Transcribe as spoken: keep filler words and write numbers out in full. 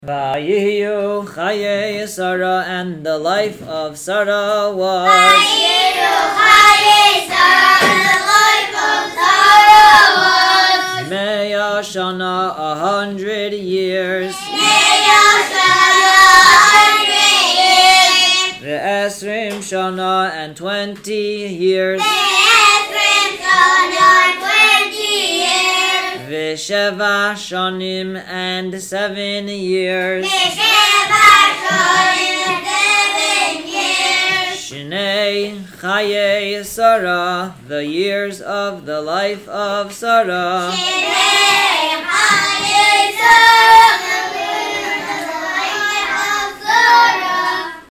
Vayiyu Chaye Sarah, and the life of Sarah was. Vayiyu Chaye Sarah, and the life of Sarah was. Meya Shana, a hundred years. Meya Shana, a hundred years. Ve'esrim Shana, and twenty years. Ve'esrim Shana, twenty years. Ve'sheva Shanim, and seven years. Ve'sheva Shanim, seven years. Shnei Chaye Sarah, the years of the life of Sarah. Shnei Chaye Sarah, the years of the life of Sarah.